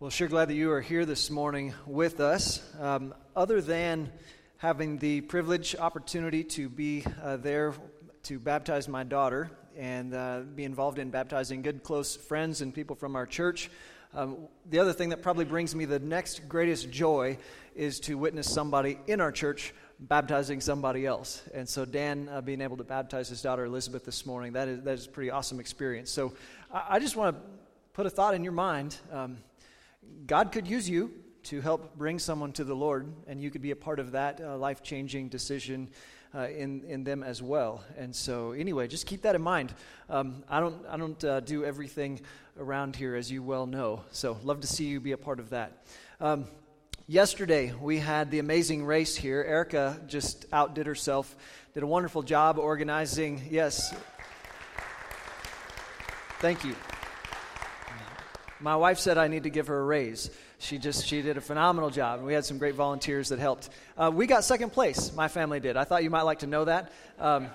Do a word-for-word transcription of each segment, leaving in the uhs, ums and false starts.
Well, sure glad that you are here this morning with us. Um, other than having the privilege, opportunity to be uh, there to baptize my daughter and uh, be involved in baptizing good, close friends and people from our church, um, the other thing that probably brings me the next greatest joy is to witness somebody in our church baptizing somebody else. And so Dan uh, being able to baptize his daughter Elizabeth this morning, that is that is a pretty awesome experience. So I, I just want to put a thought in your mind. Um, God could use you to help bring someone to the Lord, and you could be a part of that uh, life-changing decision uh, in in them as well. And so, anyway, just keep that in mind. Um, I don't I don't uh, do everything around here, as you well know. So, love to see you be a part of that. Um, yesterday we had the amazing race here. Erica just outdid herself. Did a wonderful job organizing. Yes. Thank you. My wife said I need to give her a raise. She just, she did a phenomenal job. And we had some great volunteers that helped. Uh, we got second place, my family did. I thought you might like to know that. Um,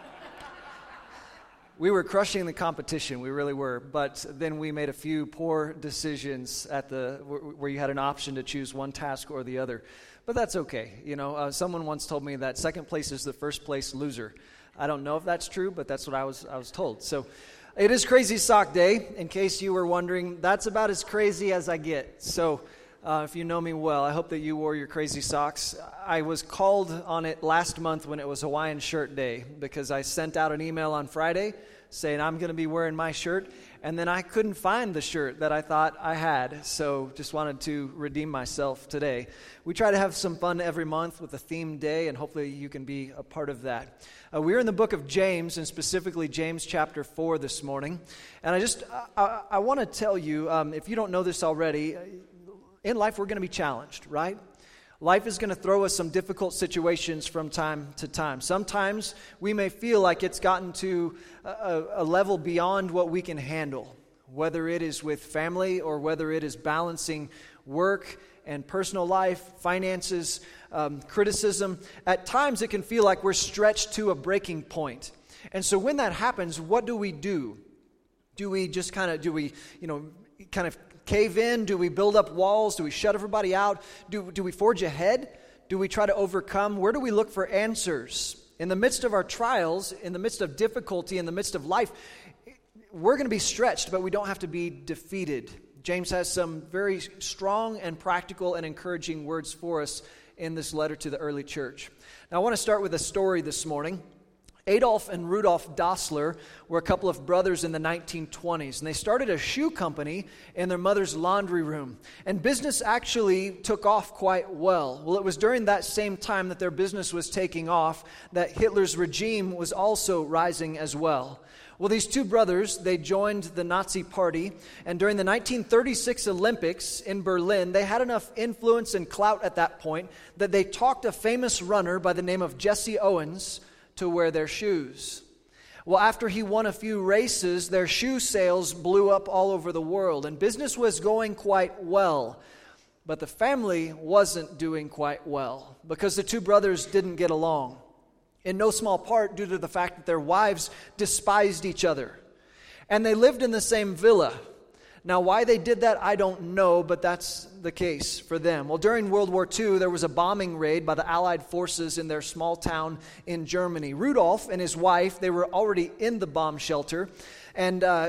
we were crushing the competition, we really were. But then we made a few poor decisions at the where you had an option to choose one task or the other. But that's okay. You know, uh, someone once told me that second place is the first place loser. I don't know if that's true, but that's what I was I was told. So it is Crazy Sock Day, in case you were wondering. That's about as crazy as I get. So uh, if you know me well, I hope that you wore your crazy socks. I was called on it last month when it was Hawaiian Shirt Day, because I sent out an email on Friday saying I'm going to be wearing my shirt, and then I couldn't find the shirt that I thought I had, so just wanted to redeem myself today. We try to have some fun every month with a themed day, and hopefully you can be a part of that. Uh, we're in the book of James, and specifically James chapter four this morning, and I just, I, I want to tell you, um, if you don't know this already, in life we're going to be challenged, right? Life is going to throw us some difficult situations from time to time. Sometimes we may feel like it's gotten to a, a level beyond what we can handle, whether it is with family or whether it is balancing work and personal life, finances, um, criticism. At times it can feel like we're stretched to a breaking point. And so when that happens, what do we do? Do we just kind of, do we, you know, kind of cave in? Do we build up walls? Do we shut everybody out? Do, do we forge ahead? Do we try to overcome? Where do we look for answers? In the midst of our trials, in the midst of difficulty, in the midst of life, we're going to be stretched, but we don't have to be defeated. James has some very strong and practical and encouraging words for us in this letter to the early church. Now, I want to start with a story this morning. Adolf and Rudolf Dassler were a couple of brothers in the nineteen twenties, and they started a shoe company in their mother's laundry room. And business actually took off quite well. Well, it was during that same time that their business was taking off that Hitler's regime was also rising as well. Well, these two brothers, they joined the Nazi Party, and during the nineteen thirty-six Olympics in Berlin, they had enough influence and clout at that point that they talked a famous runner by the name of Jesse Owens to wear their shoes. Well, after he won a few races, their shoe sales blew up all over the world, and business was going quite well. But the family wasn't doing quite well because the two brothers didn't get along, in no small part due to the fact that their wives despised each other. And they lived in the same villa. Now, why they did that, I don't know, but that's the case for them. Well, during World War Two, there was a bombing raid by the Allied forces in their small town in Germany. Rudolf and his wife, they were already in the bomb shelter, and uh,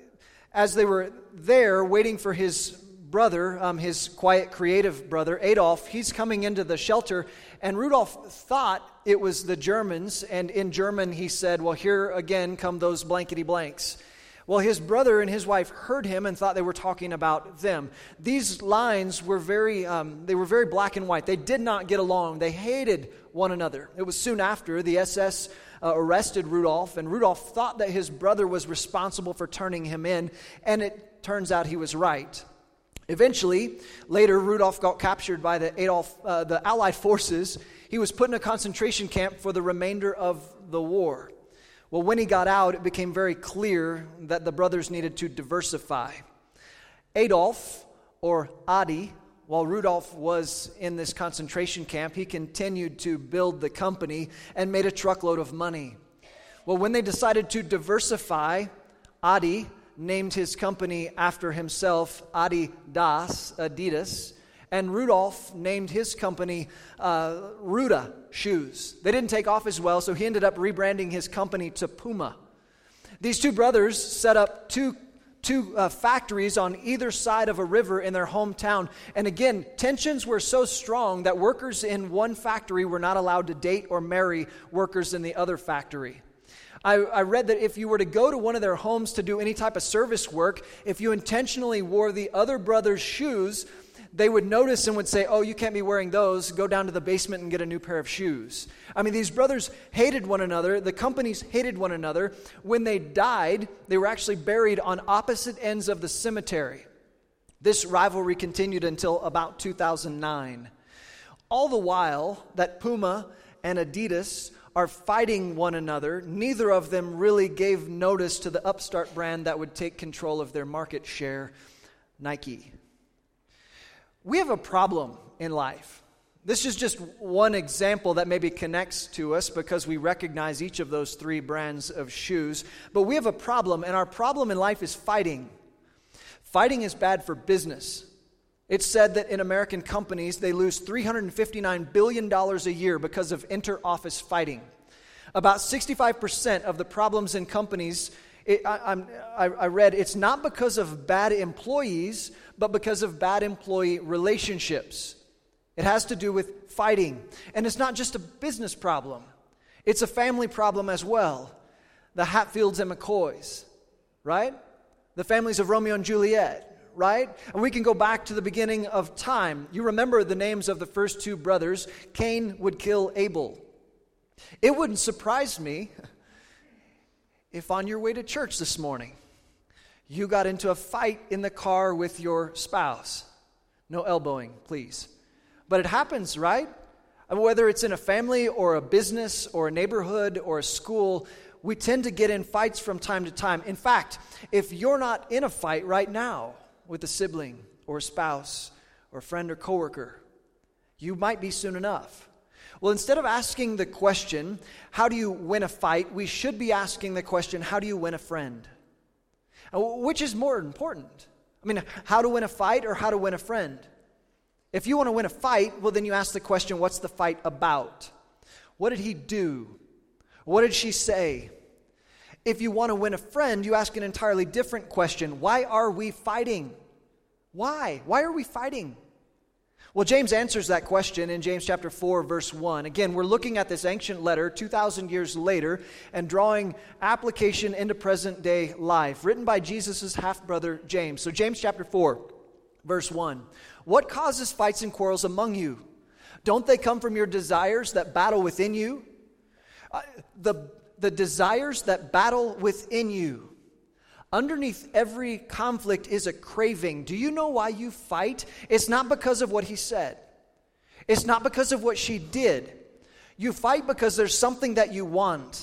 as they were there waiting for his brother, um, his quiet, creative brother, Adolf, he's coming into the shelter, and Rudolf thought it was the Germans, and in German he said, well, here again come those blankety blanks. Well, his brother and his wife heard him and thought they were talking about them. These lines were very, um, they were very black and white. They did not get along. They hated one another. It was soon after the S S uh, arrested Rudolf, and Rudolf thought that his brother was responsible for turning him in, and it turns out he was right. Eventually, later, Rudolf got captured by the Adolf, uh, the Allied forces. He was put in a concentration camp for the remainder of the war. Well, when he got out, it became very clear that the brothers needed to diversify. Adolf, or Adi, while Rudolf was in this concentration camp, he continued to build the company and made a truckload of money. Well, when they decided to diversify, Adi named his company after himself, Adidas, Adidas, and Rudolph named his company uh, Ruda Shoes. They didn't take off as well, so he ended up rebranding his company to Puma. These two brothers set up two two uh, factories on either side of a river in their hometown. And again, tensions were so strong that workers in one factory were not allowed to date or marry workers in the other factory. I, I read that if you were to go to one of their homes to do any type of service work, if you intentionally wore the other brother's shoes, they would notice and would say, oh, you can't be wearing those. Go down to the basement and get a new pair of shoes. I mean, these brothers hated one another. The companies hated one another. When they died, they were actually buried on opposite ends of the cemetery. This rivalry continued until about two thousand nine. All the while that Puma and Adidas are fighting one another, neither of them really gave notice to the upstart brand that would take control of their market share, Nike. We have a problem in life. This is just one example that maybe connects to us because we recognize each of those three brands of shoes. But we have a problem, and our problem in life is fighting. Fighting is bad for business. It's said that in American companies, they lose three hundred fifty-nine billion dollars a year because of inter-office fighting. About sixty-five percent of the problems in companies, it, I, I'm, I, I read, it's not because of bad employees, but because of bad employee relationships. It has to do with fighting. And it's not just a business problem. It's a family problem as well. The Hatfields and McCoys, right? The families of Romeo and Juliet, right? And we can go back to the beginning of time. You remember the names of the first two brothers. Cain would kill Abel. It wouldn't surprise me if on your way to church this morning, you got into a fight in the car with your spouse. No elbowing, please. But it happens, right? Whether it's in a family or a business or a neighborhood or a school, we tend to get in fights from time to time. In fact, if you're not in a fight right now with a sibling or a spouse or a friend or coworker, you might be soon enough. Well, instead of asking the question, how do you win a fight, we should be asking the question, how do you win a friend? Which is more important? I mean, how to win a fight or how to win a friend? If you want to win a fight, well, then you ask the question, what's the fight about? What did he do? What did she say? If you want to win a friend, you ask an entirely different question. Why are we fighting? Why? Why are we fighting? Well, James answers that question in James chapter four, verse one. Again, we're looking at this ancient letter two thousand years later and drawing application into present-day life, written by Jesus' half-brother James. So James chapter four, verse one. What causes fights and quarrels among you? Don't they come from your desires that battle within you? Uh, the, the desires that battle within you. Underneath every conflict is a craving. Do you know why you fight? It's not because of what he said. It's not because of what she did. You fight because there's something that you want.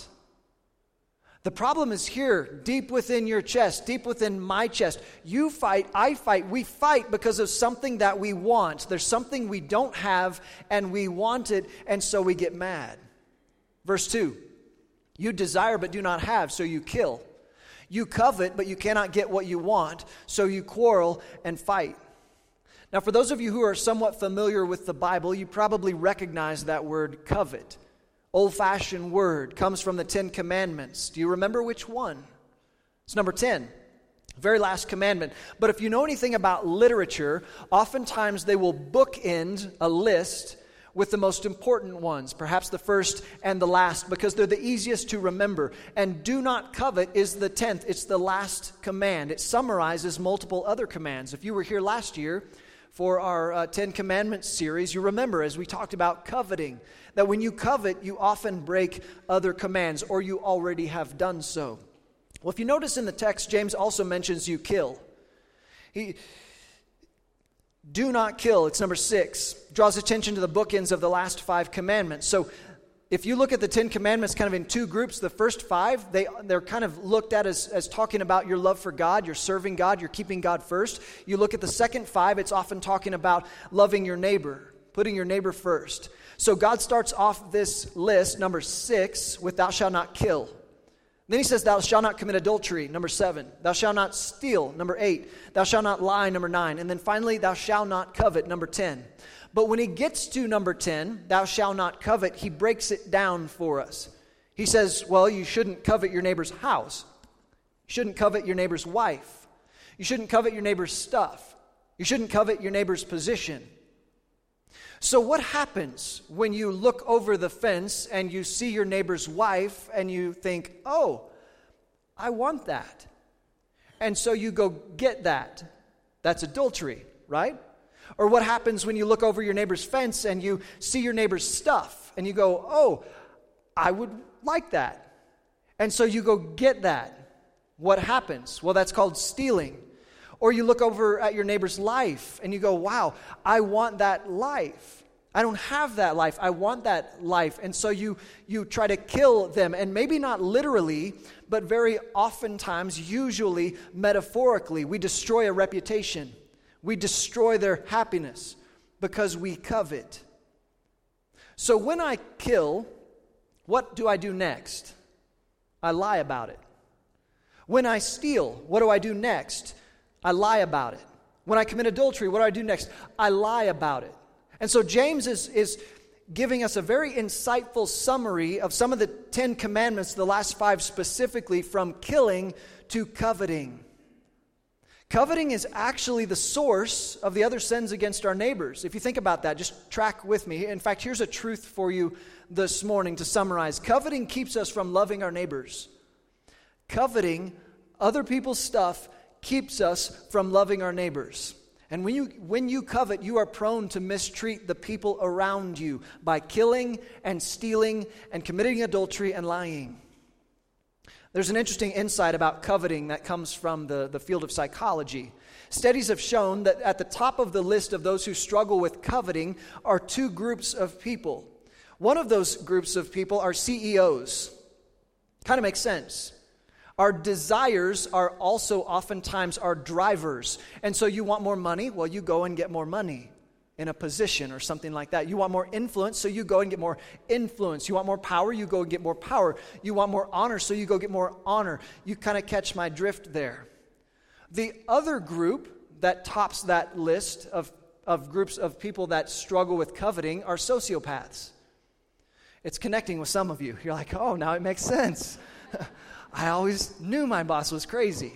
The problem is here, deep within your chest, deep within my chest. You fight, I fight, we fight because of something that we want. There's something we don't have and we want it, and so we get mad. Verse two, you desire but do not have, so you kill. You covet, but you cannot get what you want, so you quarrel and fight. Now, for those of you who are somewhat familiar with the Bible, you probably recognize that word covet. Old-fashioned word, comes from the Ten Commandments. Do you remember which one? It's number ten, very last commandment. But if you know anything about literature, oftentimes they will bookend a list with the most important ones, perhaps the first and the last, because they're the easiest to remember. And do not covet is the tenth. It's the last command. It summarizes multiple other commands. If you were here last year for our uh, Ten Commandments series, you remember as we talked about coveting, that when you covet, you often break other commands, or you already have done so. Well, if you notice in the text, James also mentions you kill. He... Do not kill, it's number six, draws attention to the bookends of the last five commandments. So if you look at the Ten Commandments kind of in two groups, the first five, they, they're kind of looked at as, as talking about your love for God, you're serving God, you're keeping God first. You look at the second five, it's often talking about loving your neighbor, putting your neighbor first. So God starts off this list, number six, with thou shalt not kill. Then he says, thou shalt not commit adultery, number seven. Thou shalt not steal, number eight. Thou shalt not lie, number nine. And then finally, thou shalt not covet, number ten. But when he gets to number ten, thou shalt not covet, he breaks it down for us. He says, well, you shouldn't covet your neighbor's house. You shouldn't covet your neighbor's wife. You shouldn't covet your neighbor's stuff. You shouldn't covet your neighbor's position. So what happens when you look over the fence and you see your neighbor's wife and you think, oh, I want that. And so you go get that. That's adultery, right? Or what happens when you look over your neighbor's fence and you see your neighbor's stuff and you go, oh, I would like that. And so you go get that. What happens? Well, that's called stealing. Or you look over at your neighbor's life and you go, wow, I want that life. I don't have that life. I want that life. And so you, you try to kill them. And maybe not literally, but very oftentimes, usually metaphorically, we destroy a reputation. We destroy their happiness because we covet. So when I kill, what do I do next? I lie about it. When I steal, what do I do next? I lie about it. When I commit adultery, what do I do next? I lie about it. And so James is, is giving us a very insightful summary of some of the Ten Commandments, the last five specifically, from killing to coveting. Coveting is actually the source of the other sins against our neighbors. If you think about that, just track with me. In fact, here's a truth for you this morning to summarize. Coveting keeps us from loving our neighbors. Coveting other people's stuff keeps us from loving our neighbors. And when you when you covet, you are prone to mistreat the people around you by killing and stealing and committing adultery and lying. There's an interesting insight about coveting that comes from the, the field of psychology. Studies have shown that at the top of the list of those who struggle with coveting are two groups of people. One of those groups of people are C E Os. Kind of makes sense. Our desires are also oftentimes our drivers. And so you want more money? Well, you go and get more money in a position or something like that. You want more influence, so you go and get more influence. You want more power? You go and get more power. You want more honor, so you go get more honor. You kind of catch my drift there. The other group that tops that list of, of groups of people that struggle with coveting are sociopaths. It's connecting with some of you. You're like, oh, now it makes sense. I always knew my boss was crazy.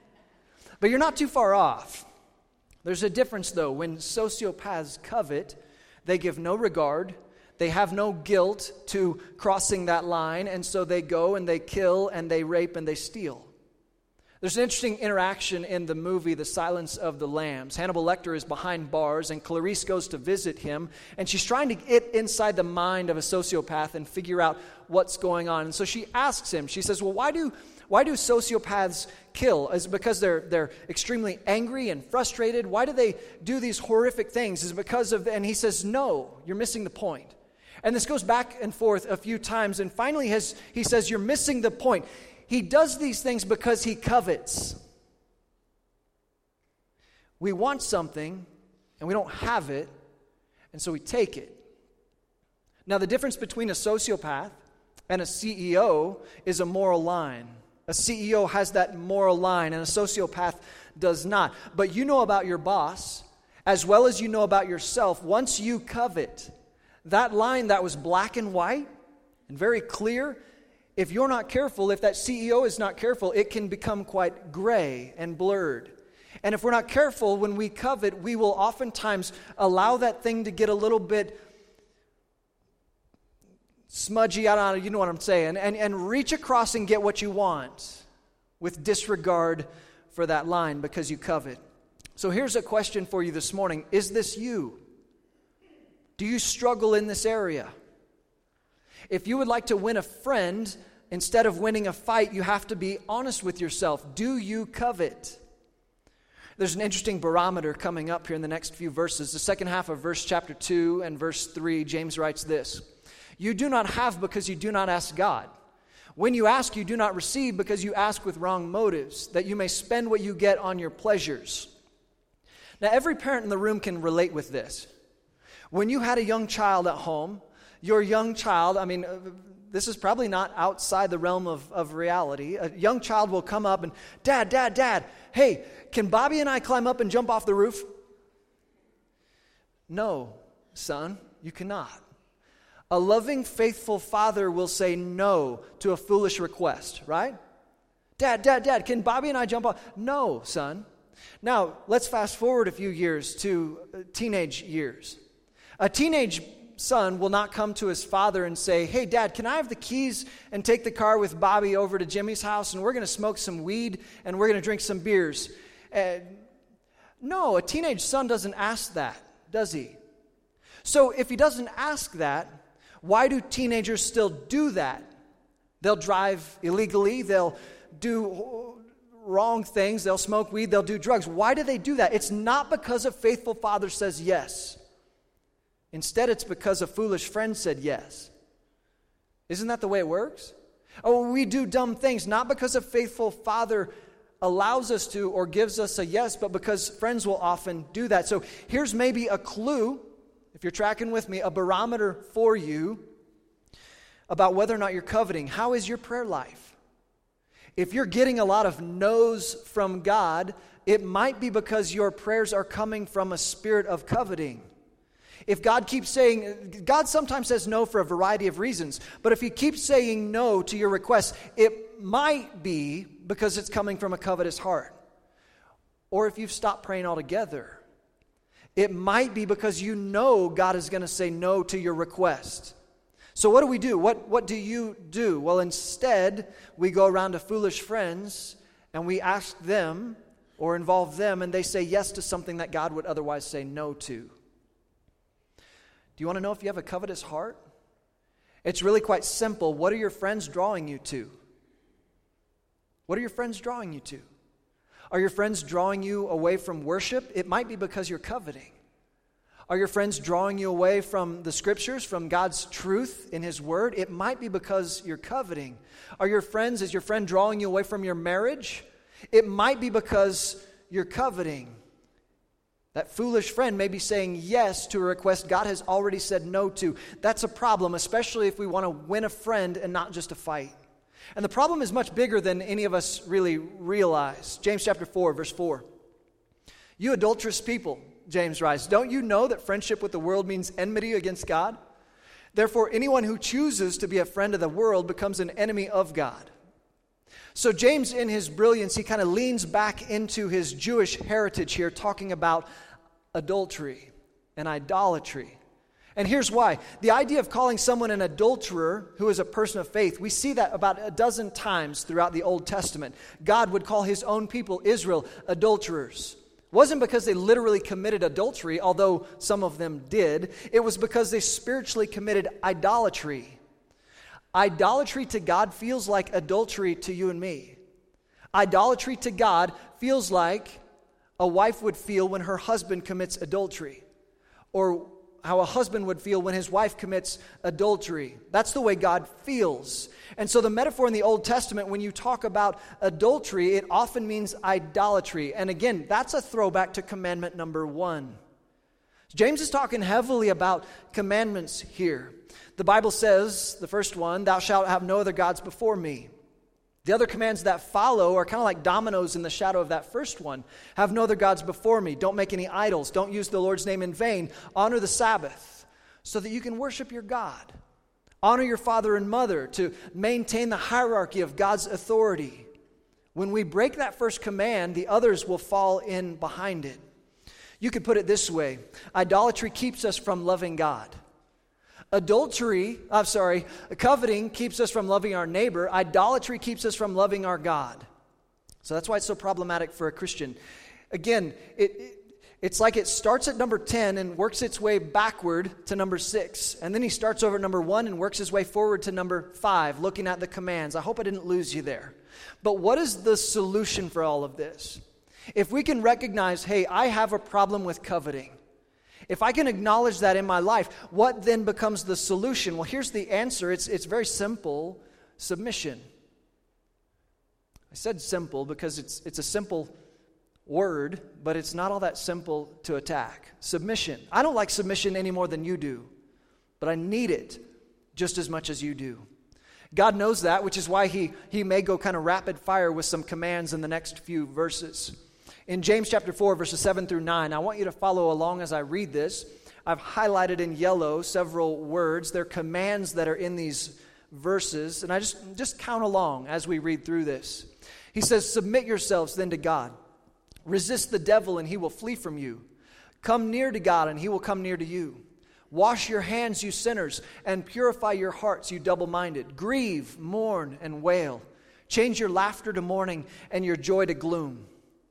But you're not too far off. There's a difference, though. When sociopaths covet, they give no regard. They have no guilt to crossing that line, and so they go and they kill and they rape and they steal. There's an interesting interaction in the movie The Silence of the Lambs. Hannibal Lecter is behind bars, and Clarice goes to visit him, and she's trying to get inside the mind of a sociopath and figure out what's going on. And so she asks him, she says, well, why do why do sociopaths kill? Is it because they're they're extremely angry and frustrated? Why do they do these horrific things? Is it because of, and he says, no, you're missing the point. And this goes back and forth a few times, and finally has, he says, you're missing the point. He does these things because he covets. We want something, and we don't have it, and so we take it. Now, the difference between a sociopath and a C E O is a moral line. A C E O has that moral line, and a sociopath does not. But you know about your boss, as well as you know about yourself. Once you covet, that line that was black and white and very clear, if you're not careful, if that C E O is not careful, it can become quite gray and blurred. And if we're not careful, when we covet, we will oftentimes allow that thing to get a little bit smudgy, I don't know, you know what I'm saying, and, and reach across and get what you want with disregard for that line because you covet. So here's a question for you this morning. Is this you? Do you struggle in this area? If you would like to win a friend, instead of winning a fight, you have to be honest with yourself. Do you covet? There's an interesting barometer coming up here in the next few verses. The second half of verse chapter two and verse three, James writes this. You do not have because you do not ask God. When you ask, you do not receive because you ask with wrong motives, that you may spend what you get on your pleasures. Now, every parent in the room can relate with this. When you had a young child at home, your young child, I mean, this is probably not outside the realm of, of reality. A young child will come up and, Dad, Dad, Dad, hey, can Bobby and I climb up and jump off the roof? No, son, you cannot. A loving, faithful father will say no to a foolish request, right? Dad, Dad, Dad, can Bobby and I jump off? No, son. Now, let's fast forward a few years to teenage years. A teenage son will not come to his father and say, hey, Dad, can I have the keys and take the car with Bobby over to Jimmy's house, and we're going to smoke some weed and we're going to drink some beers. Uh, no, a teenage son doesn't ask that, does he? So if he doesn't ask that, why do teenagers still do that? They'll drive illegally, they'll do wrong things, they'll smoke weed, they'll do drugs. Why do they do that? It's not because a faithful father says yes. Instead, it's because a foolish friend said yes. Isn't that the way it works? Oh, we do dumb things, not because a faithful father allows us to or gives us a yes, but because friends will often do that. So here's maybe a clue, if you're tracking with me, a barometer for you about whether or not you're coveting. How is your prayer life? If you're getting a lot of no's from God, it might be because your prayers are coming from a spirit of coveting. If God keeps saying, God sometimes says no for a variety of reasons, but if He keeps saying no to your requests, it might be because it's coming from a covetous heart. Or if you've stopped praying altogether, it might be because you know God is going to say no to your request. So what do we do? What, what do you do? Well, instead, we go around to foolish friends and we ask them or involve them, and they say yes to something that God would otherwise say no to. Do you want to know if you have a covetous heart? It's really quite simple. What are your friends drawing you to? What are your friends drawing you to? Are your friends drawing you away from worship? It might be because you're coveting. Are your friends drawing you away from the Scriptures, from God's truth in His Word? It might be because you're coveting. Are your friends, is your friend drawing you away from your marriage? It might be because you're coveting. That foolish friend may be saying yes to a request God has already said no to. That's a problem, especially if we want to win a friend and not just a fight. And the problem is much bigger than any of us really realize. James chapter four, verse four. You adulterous people, James writes, don't you know that friendship with the world means enmity against God? Therefore, anyone who chooses to be a friend of the world becomes an enemy of God. So James, in his brilliance, he kind of leans back into his Jewish heritage here, talking about adultery and idolatry. And here's why. The idea of calling someone an adulterer who is a person of faith, we see that about a dozen times throughout the Old Testament. God would call His own people, Israel, adulterers. It wasn't because they literally committed adultery, although some of them did. It was because they spiritually committed idolatry. Idolatry to God feels like adultery to you and me. Idolatry to God feels like a wife would feel when her husband commits adultery, or how a husband would feel when his wife commits adultery. That's the way God feels. And so the metaphor in the Old Testament, when you talk about adultery, it often means idolatry. And again, that's a throwback to commandment number one. James is talking heavily about commandments here. The Bible says, the first one, thou shalt have no other gods before me. The other commands that follow are kind of like dominoes in the shadow of that first one. Have no other gods before me. Don't make any idols. Don't use the Lord's name in vain. Honor the Sabbath so that you can worship your God. Honor your father and mother to maintain the hierarchy of God's authority. When we break that first command, the others will fall in behind it. You could put it this way. Idolatry keeps us from loving God. Adultery, I'm sorry, coveting keeps us from loving our neighbor. Idolatry keeps us from loving our God. So that's why it's so problematic for a Christian. Again, it, it it's like it starts at number ten and works its way backward to number six. And then he starts over at number one and works his way forward to number five, looking at the commands. I hope I didn't lose you there. But what is the solution for all of this? If we can recognize, hey, I have a problem with coveting. If I can acknowledge that in my life, what then becomes the solution? Well, here's the answer. It's, it's very simple. Submission. I said simple because it's, it's a simple word, but it's not all that simple to attack. Submission. I don't like submission any more than you do, but I need it just as much as you do. God knows that, which is why he, he may go kind of rapid fire with some commands in the next few verses. In James chapter four, verses seven through nine, I want you to follow along as I read this. I've highlighted in yellow several words. They're commands that are in these verses, and I just, just count along as we read through this. He says, "Submit yourselves then to God. Resist the devil, and he will flee from you. Come near to God, and he will come near to you. Wash your hands, you sinners, and purify your hearts, you double-minded. Grieve, mourn, and wail. Change your laughter to mourning and your joy to gloom."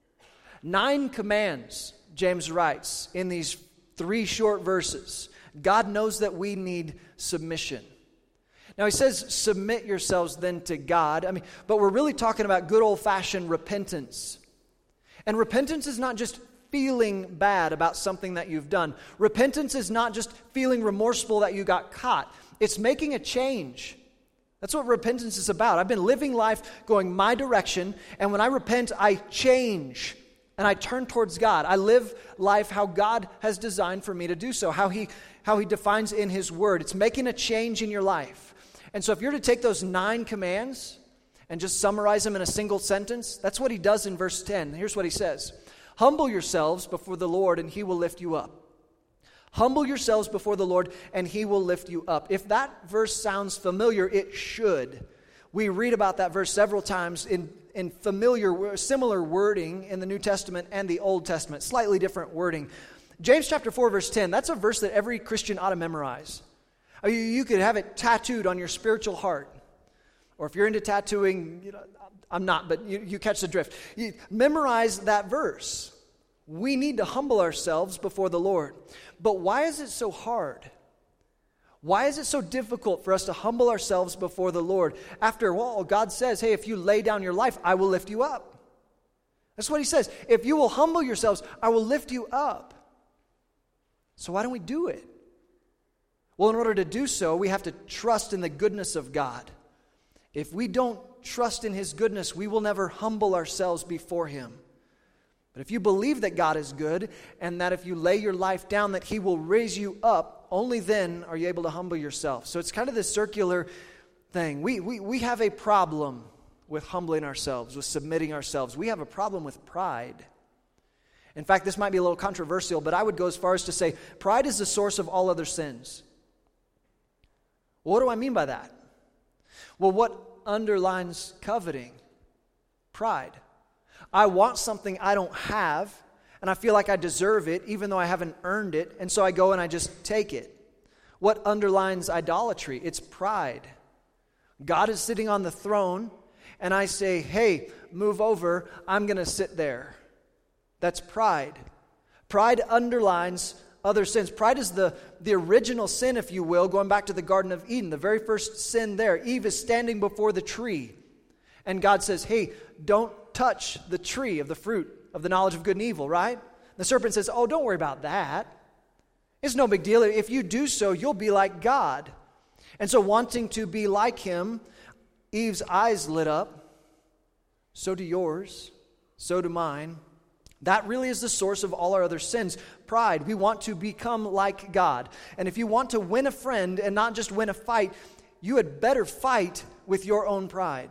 Nine commands, James writes, in these three short verses. God knows that we need submission. Now he says, submit yourselves then to God. I mean, but we're really talking about good old-fashioned repentance. And repentance is not just feeling bad about something that you've done. Repentance is not just feeling remorseful that you got caught. It's making a change. That's what repentance is about. I've been living life going my direction, and when I repent, I change, and I turn towards God. I live life how God has designed for me to do so, how He, how He defines in His Word. It's making a change in your life. And so if you're to take those nine commands and just summarize them in a single sentence, that's what He does in verse ten. Here's what He says. Humble yourselves before the Lord, and He will lift you up. Humble yourselves before the Lord, and He will lift you up. If that verse sounds familiar, it should. We read about that verse several times in, in familiar, similar wording in the New Testament and the Old Testament, slightly different wording. James chapter four, verse ten, that's a verse that every Christian ought to memorize. I mean, you could have it tattooed on your spiritual heart. Or if you're into tattooing, you know, I'm not, but you, you catch the drift. You memorize that verse. We need to humble ourselves before the Lord. But why is it so hard? Why is it so difficult for us to humble ourselves before the Lord? After all, God says, hey, if you lay down your life, I will lift you up. That's what He says. If you will humble yourselves, I will lift you up. So why don't we do it? Well, in order to do so, we have to trust in the goodness of God. If we don't trust in His goodness, we will never humble ourselves before Him. But if you believe that God is good, and that if you lay your life down, that He will raise you up, only then are you able to humble yourself. So it's kind of this circular thing. We, we, we have a problem with humbling ourselves, with submitting ourselves. We have a problem with pride. In fact, this might be a little controversial, but I would go as far as to say pride is the source of all other sins. What do I mean by that? Well, what underlines coveting? Pride. I want something I don't have, and I feel like I deserve it, even though I haven't earned it, and so I go and I just take it. What underlines idolatry? It's pride. God is sitting on the throne, and I say, hey, move over, I'm going to sit there. That's pride. Pride underlines other sins. Pride is the, the original sin, if you will, going back to the Garden of Eden, the very first sin there. Eve is standing before the tree, and God says, hey, don't touch the tree of the fruit of the knowledge of good and evil, right? The serpent says, oh, don't worry about that. It's no big deal. If you do so, you'll be like God. And so wanting to be like Him, Eve's eyes lit up. So do yours. So do mine. That really is the source of all our other sins. Pride. We want to become like God. And if you want to win a friend and not just win a fight, you had better fight with your own pride.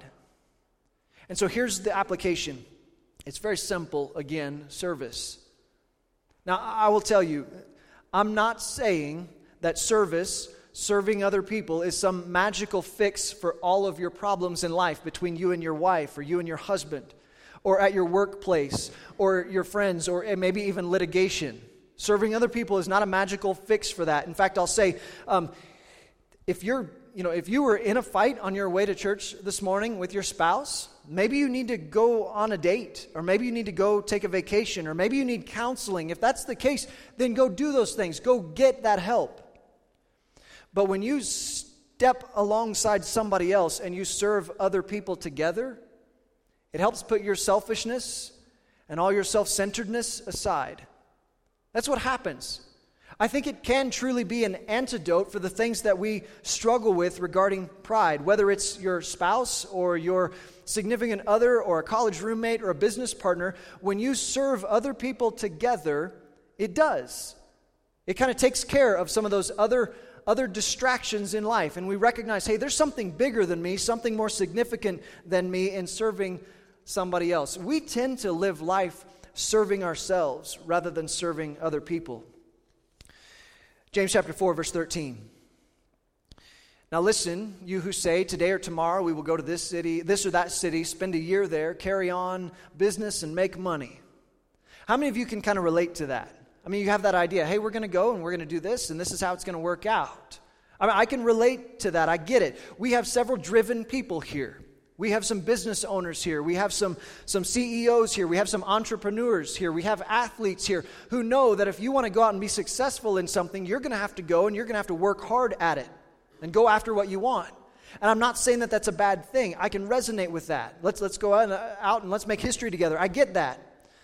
And so here's the application. It's very simple, again, service. Now, I will tell you, I'm not saying that service, serving other people, is some magical fix for all of your problems in life between you and your wife or you and your husband or at your workplace or your friends or maybe even litigation. Serving other people is not a magical fix for that. In fact, I'll say, um, if you're, you know, if you were in a fight on your way to church this morning with your spouse, maybe you need to go on a date, or maybe you need to go take a vacation, or maybe you need counseling. If that's the case, then go do those things. Go get that help. But when you step alongside somebody else and you serve other people together, it helps put your selfishness and all your self-centeredness aside. That's what happens. I think it can truly be an antidote for the things that we struggle with regarding pride, whether it's your spouse or your significant other or a college roommate or a business partner. When you serve other people together, it does. It kind of takes care of some of those other other distractions in life, and we recognize, hey, there's something bigger than me, something more significant than me in serving somebody else. We tend to live life serving ourselves rather than serving other people. James chapter four, verse thirteen. Now listen, you who say, today or tomorrow we will go to this city, this or that city, spend a year there, carry on business and make money. How many of you can kind of relate to that? I mean, you have that idea, hey, we're going to go and we're going to do this, and this is how it's going to work out. I mean, I can relate to that. I get it. We have several driven people here. We have some business owners here. We have some, some C E Os here. We have some entrepreneurs here. We have athletes here who know that if you want to go out and be successful in something, you're going to have to go and you're going to have to work hard at it and go after what you want. And I'm not saying that that's a bad thing. I can resonate with that. Let's, let's go out and, out and let's make history together. I get that.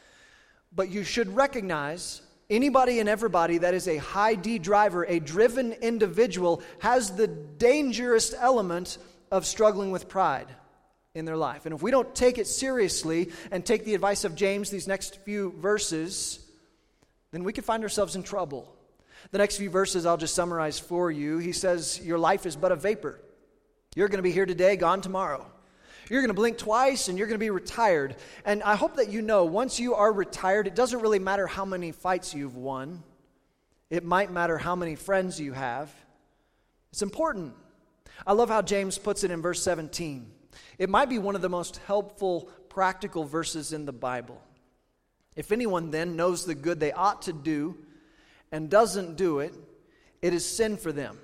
But you should recognize anybody and everybody that is a high D driver, a driven individual, has the dangerous element of struggling with pride in their life. And if we don't take it seriously and take the advice of James, these next few verses, then we could find ourselves in trouble. The next few verses I'll just summarize for you. He says, your life is but a vapor. You're going to be here today, gone tomorrow. You're going to blink twice and you're going to be retired. And I hope that you know, once you are retired, it doesn't really matter how many fights you've won. It might matter how many friends you have. It's important. I love how James puts it in verse seventeen. It might be one of the most helpful, practical verses in the Bible. If anyone then knows the good they ought to do and doesn't do it, it is sin for them.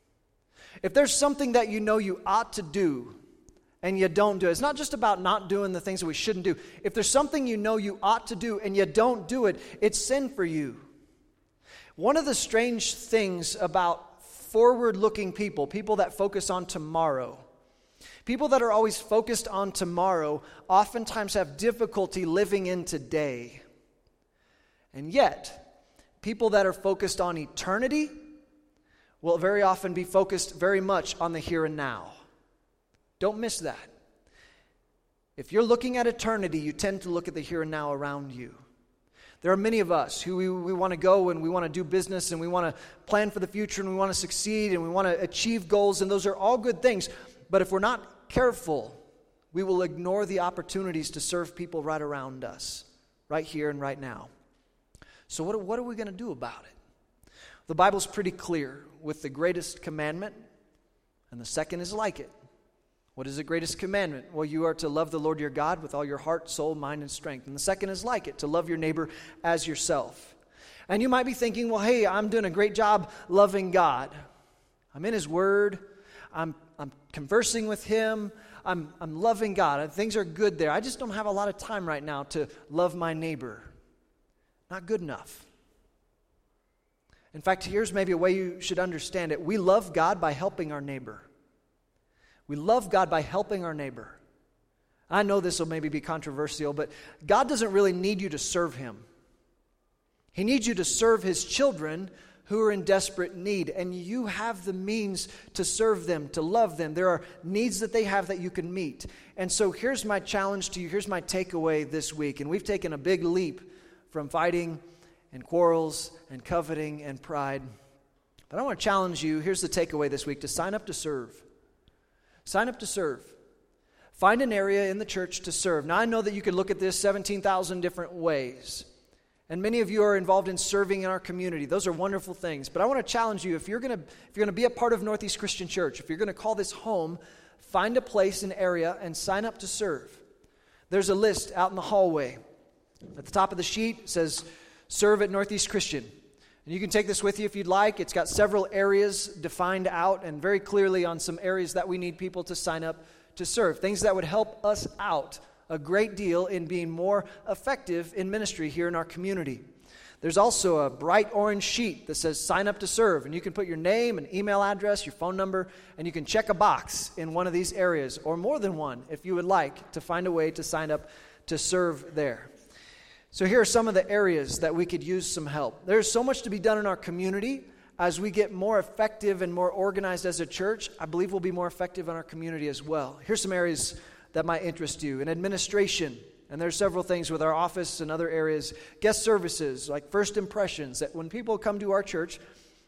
If there's something that you know you ought to do and you don't do it, it's not just about not doing the things that we shouldn't do. If there's something you know you ought to do and you don't do it, it's sin for you. One of the strange things about forward-looking people, people that focus on tomorrow, people that are always focused on tomorrow oftentimes have difficulty living in today. And yet, people that are focused on eternity will very often be focused very much on the here and now. Don't miss that. If you're looking at eternity, you tend to look at the here and now around you. There are many of us who we, we want to go and we want to do business and we want to plan for the future and we want to succeed and we want to achieve goals, and those are all good things. But if we're not careful, we will ignore the opportunities to serve people right around us, right here and right now. So what, what are we going to do about it? The Bible's pretty clear with the greatest commandment, and the second is like it. What is the greatest commandment? Well, you are to love the Lord your God with all your heart, soul, mind, and strength. And the second is like it, to love your neighbor as yourself. And you might be thinking, well, hey, I'm doing a great job loving God. I'm in His Word. I'm I'm conversing with Him. I'm I'm loving God. Things are good there. I just don't have a lot of time right now to love my neighbor. Not good enough. In fact, here's maybe a way you should understand it. We love God by helping our neighbor. We love God by helping our neighbor. I know this will maybe be controversial, but God doesn't really need you to serve Him. He needs you to serve His children who are in desperate need, and you have the means to serve them, to love them. There are needs that they have that you can meet. And so here's my challenge to you. Here's my takeaway this week. And we've taken a big leap from fighting and quarrels and coveting and pride. But I want to challenge you. Here's the takeaway this week: to sign up to serve. Sign up to serve. Find an area in the church to serve. Now, I know that you could look at this seventeen thousand different ways. And many of you are involved in serving in our community. Those are wonderful things. But I want to challenge you, if you're going to if you're going to be a part of Northeast Christian Church, if you're going to call this home, find a place, an area, and sign up to serve. There's a list out in the hallway. At the top of the sheet, it says, Serve at Northeast Christian. And you can take this with you if you'd like. It's got several areas defined out and very clearly on some areas that we need people to sign up to serve. Things that would help us out a great deal in being more effective in ministry here in our community. There's also a bright orange sheet that says sign up to serve, and you can put your name and email address, your phone number, and you can check a box in one of these areas, or more than one if you would like, to find a way to sign up to serve there. So here are some of the areas that we could use some help. There's so much to be done in our community. As we get more effective and more organized as a church, I believe we'll be more effective in our community as well. Here's some areas that might interest you. In administration, and there's several things with our office and other areas. Guest services, like first impressions, that when people come to our church,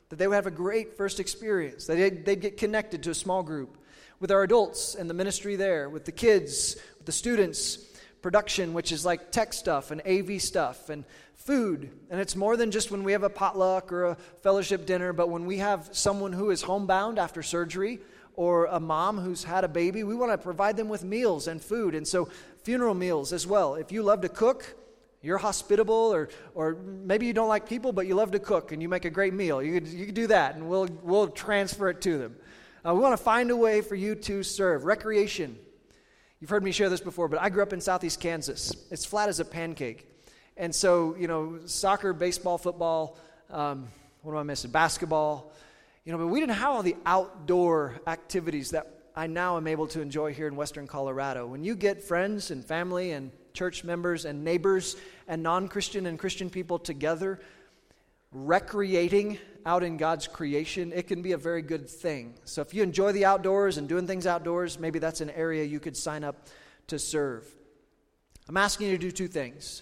that they would have a great first experience, that they'd, they'd get connected to a small group, with our adults and the ministry there, with the kids, with the students, production, which is like tech stuff and A V stuff and food. And it's more than just when we have a potluck or a fellowship dinner, but when we have someone who is homebound after surgery or a mom who's had a baby, we want to provide them with meals and food. And so funeral meals as well. If you love to cook, you're hospitable, or or maybe you don't like people, but you love to cook and you make a great meal. You could, you could do that, and we'll we'll transfer it to them. Uh, we want to find a way for you to serve. Recreation. You've heard me share this before, but I grew up in southeast Kansas. It's flat as a pancake. And so, you know, soccer, baseball, football, um, what am I missing? Basketball. You know, but we didn't have all the outdoor activities that I now am able to enjoy here in western Colorado. When you get friends and family and church members and neighbors and non-Christian and Christian people together, recreating out in God's creation, it can be a very good thing. So if you enjoy the outdoors and doing things outdoors, maybe that's an area you could sign up to serve. I'm asking you to do two things.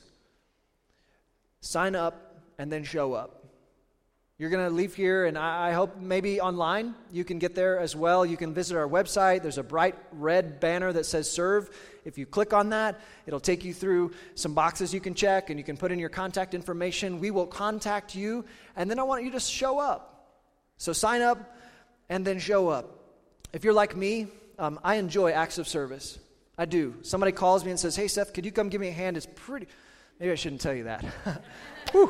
Sign up and then show up. You're going to leave here, and I hope maybe online you can get there as well. You can visit our website. There's a bright red banner that says serve. If you click on that, it'll take you through some boxes you can check, and you can put in your contact information. We will contact you, and then I want you to show up. So sign up and then show up. If you're like me, um, I enjoy acts of service. I do. Somebody calls me and says, hey, Seth, could you come give me a hand? It's pretty, maybe I shouldn't tell you that. Whew.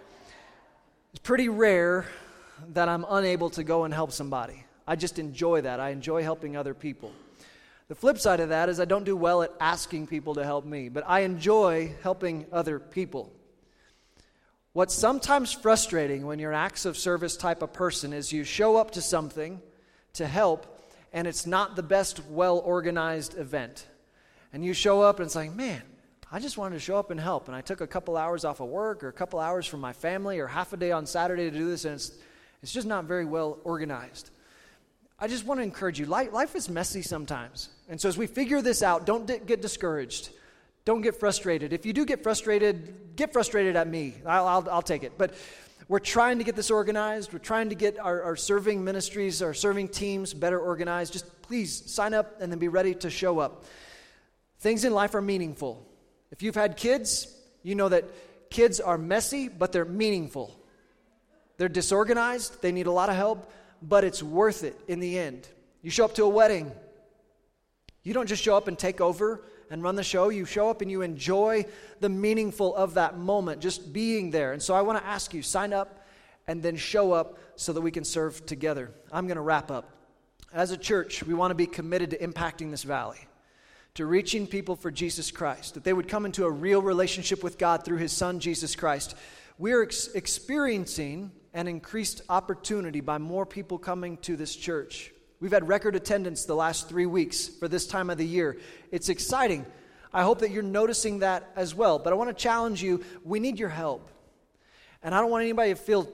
It's pretty rare that I'm unable to go and help somebody. I just enjoy that. I enjoy helping other people. The flip side of that is I don't do well at asking people to help me, but I enjoy helping other people. What's sometimes frustrating when you're an acts of service type of person is you show up to something to help, and it's not the best well-organized event. And you show up and it's like, man, I just wanted to show up and help, and I took a couple hours off of work or a couple hours from my family or half a day on Saturday to do this, and it's it's just not very well organized. I just want to encourage you. Life, life is messy sometimes, and so as we figure this out, don't di- get discouraged. Don't get frustrated. If you do get frustrated, get frustrated at me. I'll, I'll, I'll take it. But we're trying to get this organized. We're trying to get our, our serving ministries, our serving teams better organized. Just please sign up and then be ready to show up. Things in life are meaningful. If you've had kids, you know that kids are messy, but they're meaningful. They're disorganized. They need a lot of help, but it's worth it in the end. You show up to a wedding. You don't just show up and take over and run the show. You show up and you enjoy the meaningful of that moment, just being there. And so I want to ask you, sign up and then show up so that we can serve together. I'm going to wrap up. As a church, we want to be committed to impacting this valley, to reaching people for Jesus Christ, that they would come into a real relationship with God through His Son, Jesus Christ. We're ex- experiencing an increased opportunity by more people coming to this church. We've had record attendance the last three weeks for this time of the year. It's exciting. I hope that you're noticing that as well. But I want to challenge you, we need your help. And I don't want anybody to feel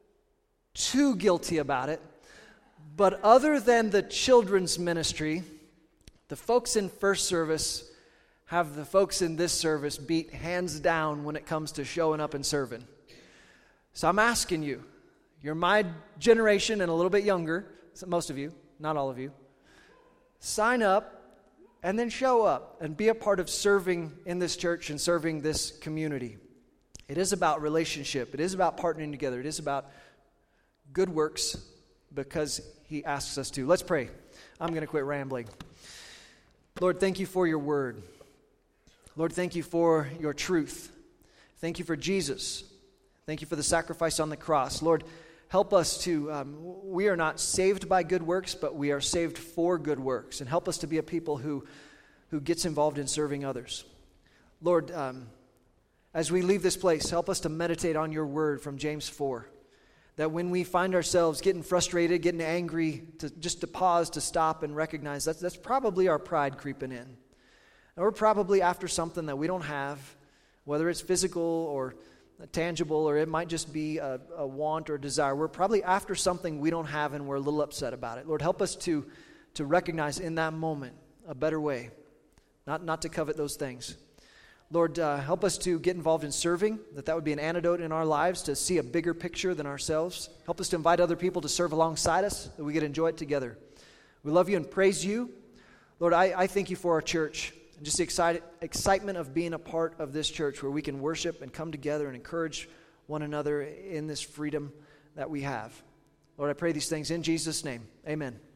too guilty about it. But other than the children's ministry, the folks in first service have the folks in this service beat hands down when it comes to showing up and serving. So I'm asking you, you're my generation and a little bit younger, most of you, not all of you, sign up and then show up and be a part of serving in this church and serving this community. It is about relationship. It is about partnering together. It is about good works because He asks us to. Let's pray. I'm going to quit rambling. Lord, thank you for your word. Lord, thank you for your truth. Thank you for Jesus. Thank you for the sacrifice on the cross. Lord, help us to, um, we are not saved by good works, but we are saved for good works. And help us to be a people who, who gets involved in serving others. Lord, um, as we leave this place, help us to meditate on your word from James four. That when we find ourselves getting frustrated, getting angry, to just to pause, to stop and recognize that's, that's probably our pride creeping in. And we're probably after something that we don't have, whether it's physical or tangible, or it might just be a, a want or desire. We're probably after something we don't have and we're a little upset about it. Lord, help us to, to recognize in that moment a better way, not, not to covet those things. Lord, uh, help us to get involved in serving, that that would be an antidote in our lives to see a bigger picture than ourselves. Help us to invite other people to serve alongside us, that we could enjoy it together. We love you and praise you. Lord, I, I thank you for our church and just the excited, excitement of being a part of this church where we can worship and come together and encourage one another in this freedom that we have. Lord, I pray these things in Jesus' name. Amen.